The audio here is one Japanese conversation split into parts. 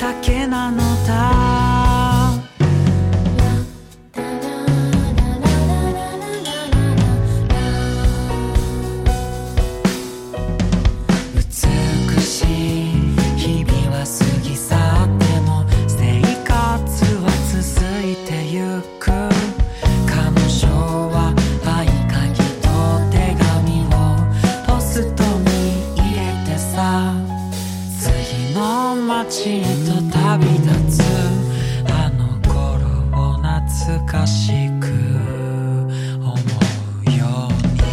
だけなのだ。美しい日々は過ぎ去っても生活は続いてゆく。彼女は合鍵と手紙をポストに入れてさ、次の街へと旅立つ。あの頃を懐かしく思うように。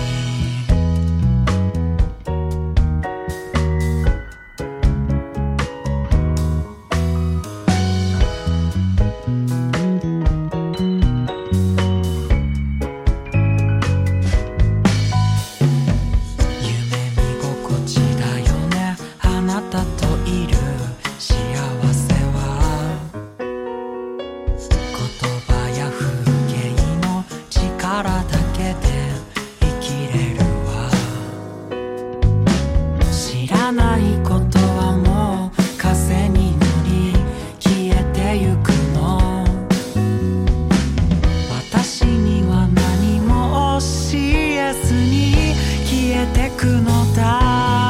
夢見心地だよね、あなたといる幸せは。言葉や風景の力だけで生きれるわ。知らないことはもう風に乗り消えてゆくの。私には何も教えずに消えてくのだ。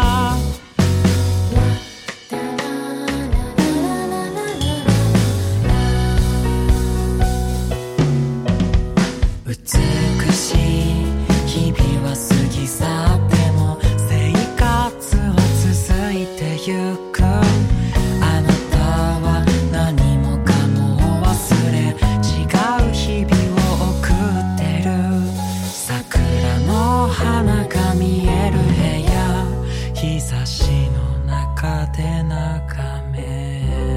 美しい日々は過ぎ去っても生活は続いてゆく。あなたは何もかも忘れ違う日々を送ってる。桜の花が見える部屋、日差しの中で眺め。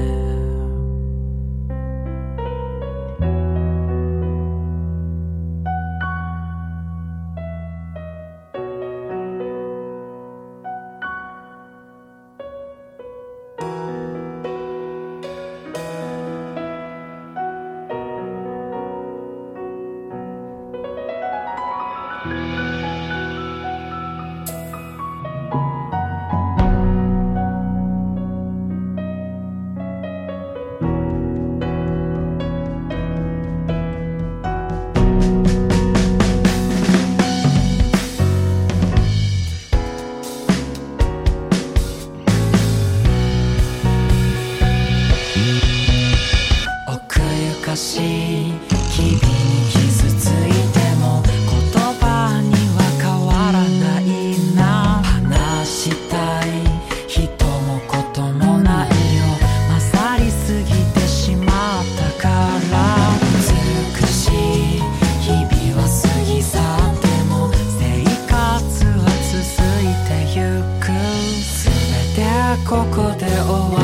奥ゆかしい日々に傷ついても言葉には変わらないな。話したい人もこともないよ、勝りすぎてしまったから。美しい日々は過ぎ去っても生活は続いてゆく。全てここで終わる。